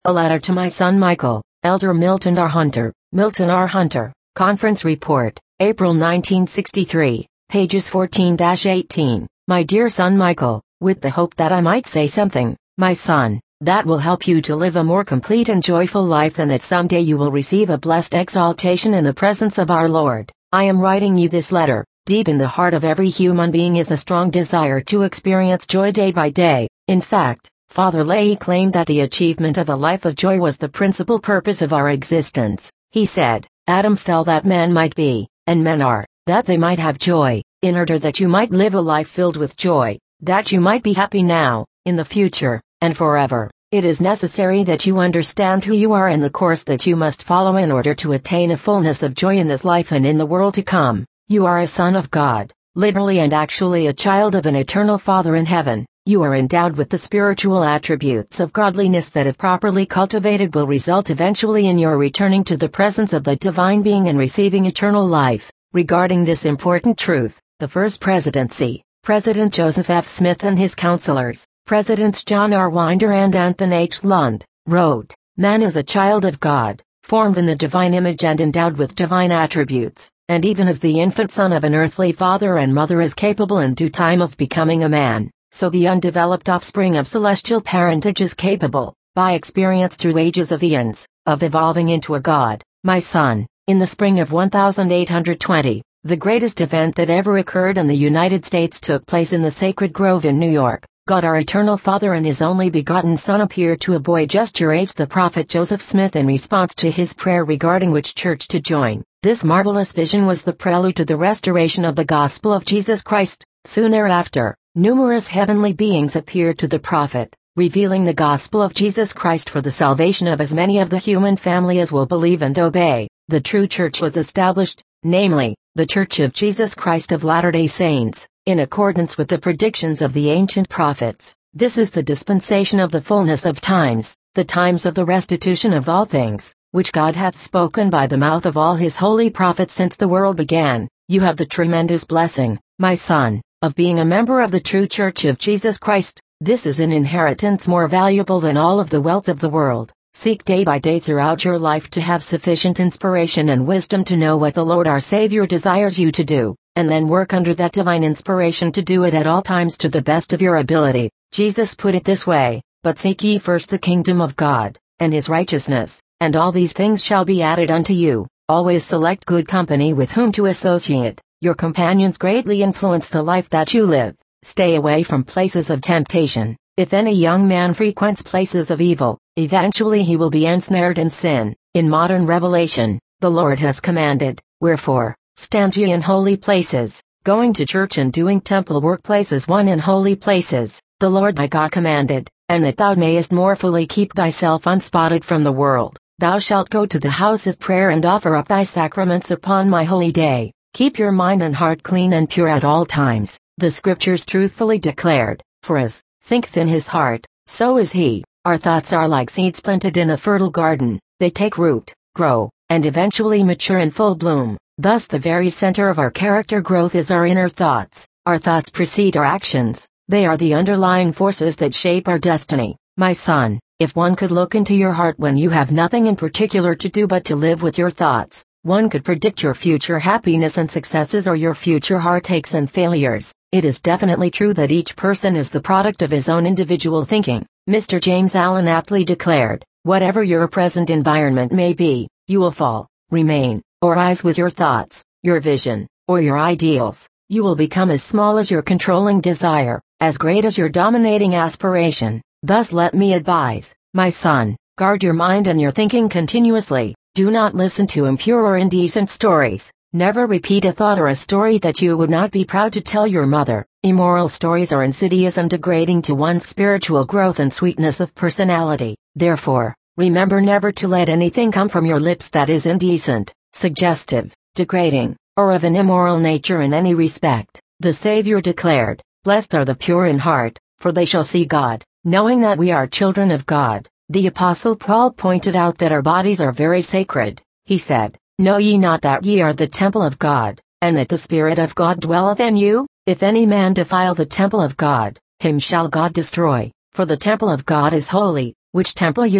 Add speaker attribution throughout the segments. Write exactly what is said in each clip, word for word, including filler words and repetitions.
Speaker 1: A letter to my son Michael, Elder Milton R. Hunter, Milton R. Hunter, Conference Report, April nineteen sixty-three, pages fourteen to eighteen. My dear son Michael, with the hope that I might say something, my son, that will help you to live a more complete and joyful life, and that someday you will receive a blessed exaltation in the presence of our Lord. I am writing you this letter. Deep in the heart of every human being is a strong desire to experience joy day by day. In fact, Father Leahy claimed that the achievement of a life of joy was the principal purpose of our existence. He said, Adam fell that man might be, and men are, that they might have joy, in order that you might live a life filled with joy, that you might be happy now, in the future, and forever. It is necessary that you understand who you are and the course that you must follow in order to attain a fullness of joy in this life and in the world to come. You are a son of God, literally and actually a child of an eternal Father in heaven. You are endowed with the spiritual attributes of godliness that, if properly cultivated, will result eventually in your returning to the presence of the divine being and receiving eternal life. Regarding this important truth, the First Presidency, President Joseph F. Smith and his counselors, Presidents John R. Winder and Anthony H. Lund, wrote, Man is a child of God, formed in the divine image and endowed with divine attributes, and even as the infant son of an earthly father and mother is capable in due time of becoming a man, so the undeveloped offspring of celestial parentage is capable, by experience through ages of eons, of evolving into a God. My son, in the spring of eighteen twenty, the greatest event that ever occurred in the United States took place in the Sacred Grove in New York. God our eternal Father and his only begotten Son appeared to a boy just your age, the prophet Joseph Smith, in response to his prayer regarding which church to join. This marvelous vision was the prelude to the restoration of the gospel of Jesus Christ. Soon thereafter, numerous heavenly beings appeared to the prophet, revealing the gospel of Jesus Christ for the salvation of as many of the human family as will believe and obey. The true church was established, namely, the Church of Jesus Christ of Latter-day Saints, in accordance with the predictions of the ancient prophets. This is the dispensation of the fullness of times, the times of the restitution of all things, which God hath spoken by the mouth of all his holy prophets since the world began. You have the tremendous blessing, my son, of being a member of the true Church of Jesus Christ. This is an inheritance more valuable than all of the wealth of the world. Seek day by day throughout your life to have sufficient inspiration and wisdom to know what the Lord our Savior desires you to do, and then work under that divine inspiration to do it at all times to the best of your ability. Jesus put it this way, But seek ye first the kingdom of God, and his righteousness, and all these things shall be added unto you. Always select good company with whom to associate. Your companions greatly influence the life that you live. Stay away from places of temptation. If any young man frequents places of evil, eventually he will be ensnared in sin. In modern revelation, the Lord has commanded, Wherefore, stand ye in holy places. Going to church and doing temple work places one in holy places, the Lord thy God commanded, and that thou mayest more fully keep thyself unspotted from the world. Thou shalt go to the house of prayer and offer up thy sacraments upon my holy day. Keep your mind and heart clean and pure at all times. The Scriptures truthfully declared, For as thinketh in his heart, so is he. Our thoughts are like seeds planted in a fertile garden. They take root, grow, and eventually mature in full bloom. Thus the very center of our character growth is our inner thoughts. Our thoughts precede our actions. They are the underlying forces that shape our destiny. My son, if one could look into your heart when you have nothing in particular to do but to live with your thoughts, one could predict your future happiness and successes or your future heartaches and failures. It is definitely true that each person is the product of his own individual thinking. Mister James Allen aptly declared, Whatever your present environment may be, you will fall, remain, or rise with your thoughts, your vision, or your ideals. You will become as small as your controlling desire, as great as your dominating aspiration. Thus let me advise, my son, guard your mind and your thinking continuously. Do not listen to impure or indecent stories. Never repeat a thought or a story that you would not be proud to tell your mother. Immoral stories are insidious and degrading to one's spiritual growth and sweetness of personality. Therefore, remember never to let anything come from your lips that is indecent, suggestive, degrading, or of an immoral nature in any respect. The Savior declared, Blessed are the pure in heart, for they shall see God. Knowing that we are children of God, the Apostle Paul pointed out that our bodies are very sacred. He said, Know ye not that ye are the temple of God, and that the Spirit of God dwelleth in you? If any man defile the temple of God, him shall God destroy. For the temple of God is holy, which temple ye are.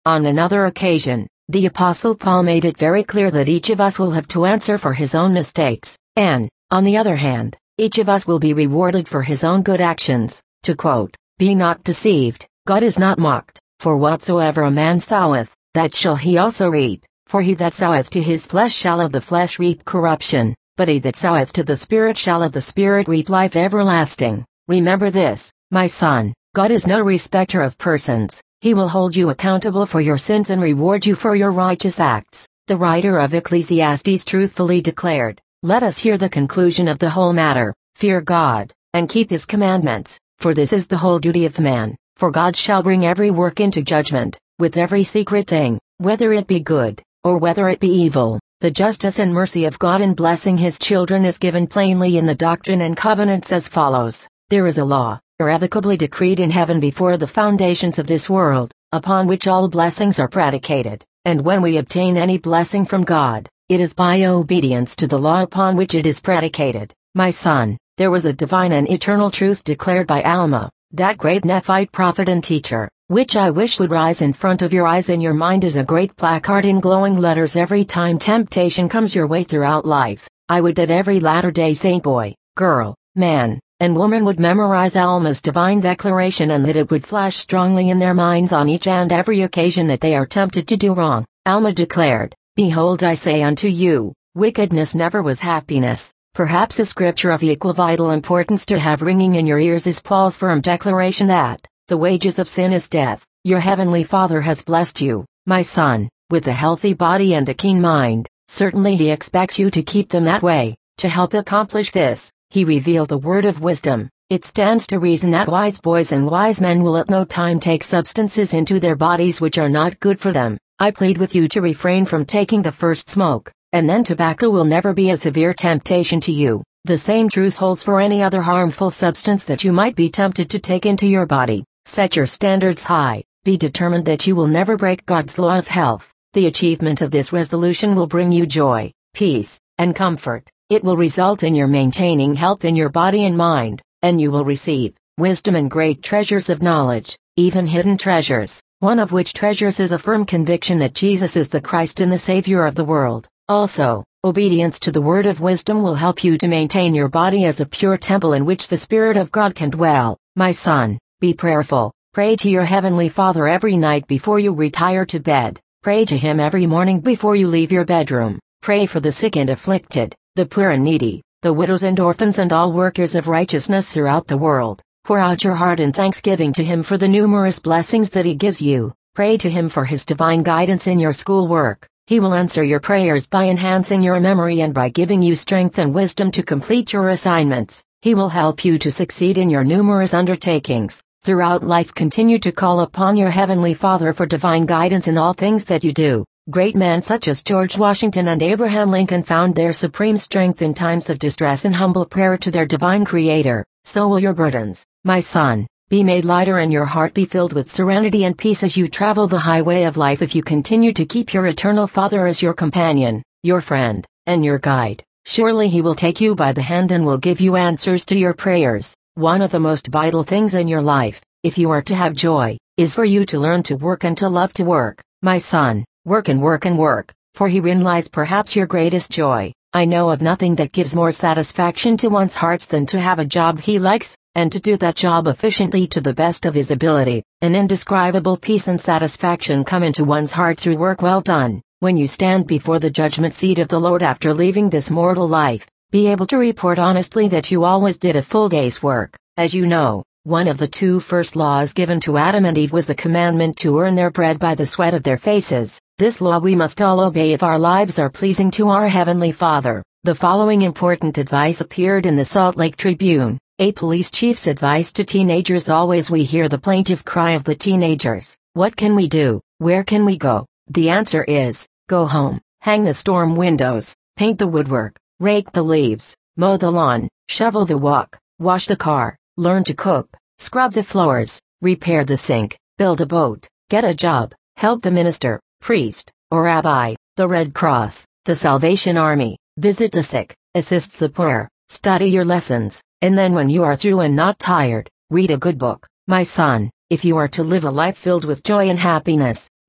Speaker 1: On another occasion, the Apostle Paul made it very clear that each of us will have to answer for his own mistakes, and, on the other hand, each of us will be rewarded for his own good actions. To quote, "Be not deceived, God is not mocked, for whatsoever a man soweth, that shall he also reap. For he that soweth to his flesh shall of the flesh reap corruption, but he that soweth to the Spirit shall of the Spirit reap life everlasting." Remember this, my son, God is no respecter of persons. He will hold you accountable for your sins and reward you for your righteous acts. The writer of Ecclesiastes truthfully declared, "Let us hear the conclusion of the whole matter. Fear God, and keep his commandments, for this is the whole duty of man. For God shall bring every work into judgment, with every secret thing, whether it be good, or whether it be evil." The justice and mercy of God in blessing his children is given plainly in the Doctrine and Covenants as follows. There is a law, irrevocably decreed in heaven before the foundations of this world, upon which all blessings are predicated, and when we obtain any blessing from God, it is by obedience to the law upon which it is predicated. My son, there was a divine and eternal truth declared by Alma, that great Nephite prophet and teacher, which I wish would rise in front of your eyes and your mind as a great placard in glowing letters every time temptation comes your way throughout life. I would that every Latter-day Saint boy, girl, man, and woman would memorize Alma's divine declaration, and that it would flash strongly in their minds on each and every occasion that they are tempted to do wrong. Alma declared, "Behold, I say unto you, wickedness never was happiness." Perhaps a scripture of equal vital importance to have ringing in your ears is Paul's firm declaration that, "The wages of sin is death." Your heavenly Father has blessed you, my son, with a healthy body and a keen mind. Certainly he expects you to keep them that way. To help accomplish this, he revealed the word of wisdom. It stands to reason that wise boys and wise men will at no time take substances into their bodies which are not good for them. I plead with you to refrain from taking the first smoke, and then tobacco will never be a severe temptation to you. The same truth holds for any other harmful substance that you might be tempted to take into your body. Set your standards high. Be determined that you will never break God's law of health. The achievement of this resolution will bring you joy, peace, and comfort. It will result in your maintaining health in your body and mind, and you will receive wisdom and great treasures of knowledge, even hidden treasures, one of which treasures is a firm conviction that Jesus is the Christ and the Savior of the world. Also, obedience to the word of wisdom will help you to maintain your body as a pure temple in which the Spirit of God can dwell. My son, be prayerful. Pray to your heavenly Father every night before you retire to bed. Pray to him every morning before you leave your bedroom. Pray for the sick and afflicted, the poor and needy, the widows and orphans, and all workers of righteousness throughout the world. Pour out your heart in thanksgiving to him for the numerous blessings that he gives you. Pray to him for his divine guidance in your school work. He will answer your prayers by enhancing your memory and by giving you strength and wisdom to complete your assignments. He will help you to succeed in your numerous undertakings. Throughout life, continue to call upon your heavenly Father for divine guidance in all things that you do. Great men such as George Washington and Abraham Lincoln found their supreme strength in times of distress and humble prayer to their divine Creator. So will your burdens, my son, be made lighter and your heart be filled with serenity and peace as you travel the highway of life if you continue to keep your eternal Father as your companion, your friend, and your guide. Surely he will take you by the hand and will give you answers to your prayers. One of the most vital things in your life, if you are to have joy, is for you to learn to work and to love to work. My son, work and work and work, for herein lies perhaps your greatest joy. I know of nothing that gives more satisfaction to one's hearts than to have a job he likes, and to do that job efficiently to the best of his ability. An indescribable peace and satisfaction come into one's heart through work well done. When you stand before the judgment seat of the Lord after leaving this mortal life, be able to report honestly that you always did a full day's work. As you know, one of the two first laws given to Adam and Eve was the commandment to earn their bread by the sweat of their faces. This law we must all obey if our lives are pleasing to our Heavenly Father. The following important advice appeared in the Salt Lake Tribune. A police chief's advice to teenagers. Always we hear the plaintive cry of the teenagers. What can we do? Where can we go? The answer is, go home, hang the storm windows, paint the woodwork, rake the leaves, mow the lawn, shovel the walk, wash the car, learn to cook, scrub the floors, repair the sink, build a boat, get a job, help the minister, priest, or rabbi, the Red Cross, the Salvation Army, visit the sick, assist the poor, study your lessons, and then when you are through and not tired, read a good book. My son, if you are to live a life filled with joy and happiness,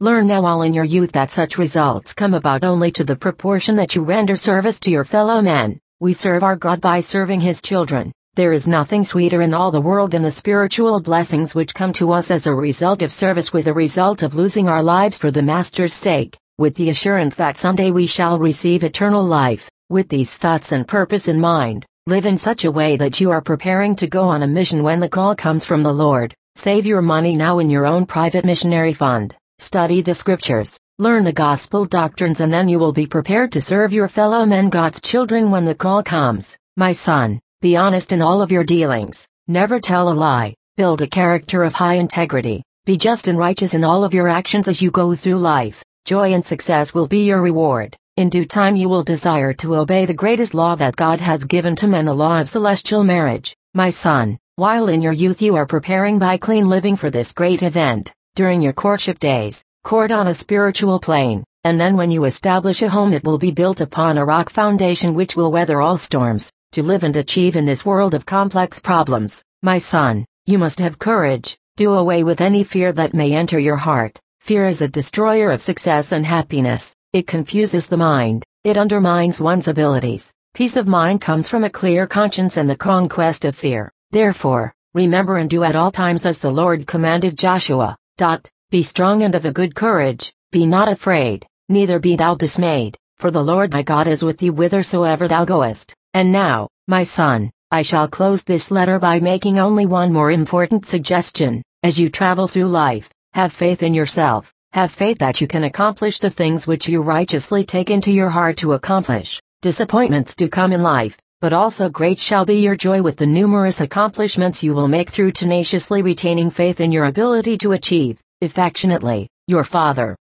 Speaker 1: Learn now all in your youth that such results come about only to the proportion that you render service to your fellow men. We serve our God by serving His children. There is nothing sweeter in all the world than the spiritual blessings which come to us as a result of service, with the result of losing our lives for the Master's sake, with the assurance that someday we shall receive eternal life. With these thoughts and purpose in mind, live in such a way that you are preparing to go on a mission when the call comes from the Lord. Save your money now in your own private missionary fund. Study the scriptures, learn the gospel doctrines, and then you will be prepared to serve your fellow men, God's children, when the call comes. My son, be honest in all of your dealings. Never tell a lie. Build a character of high integrity. Be just and righteous in all of your actions as you go through life. Joy and success will be your reward. In due time you will desire to obey the greatest law that God has given to men, the law of celestial marriage. My son, while in your youth you are preparing by clean living for this great event, during your courtship days, court on a spiritual plane, and then when you establish a home it will be built upon a rock foundation which will weather all storms. To live and achieve in this world of complex problems, my son, you must have courage. Do away with any fear that may enter your heart. Fear is a destroyer of success and happiness. It confuses the mind. It undermines one's abilities. Peace of mind comes from a clear conscience and the conquest of fear. Therefore, remember and do at all times as the Lord commanded Joshua. Dot, be strong and of a good courage, be not afraid, neither be thou dismayed, for the Lord thy God is with thee whithersoever thou goest. And now, my son, I shall close this letter by making only one more important suggestion. As you travel through life, have faith in yourself, have faith that you can accomplish the things which you righteously take into your heart to accomplish. Disappointments do come in life, but also great shall be your joy with the numerous accomplishments you will make through tenaciously retaining faith in your ability to achieve. Affectionately, your father.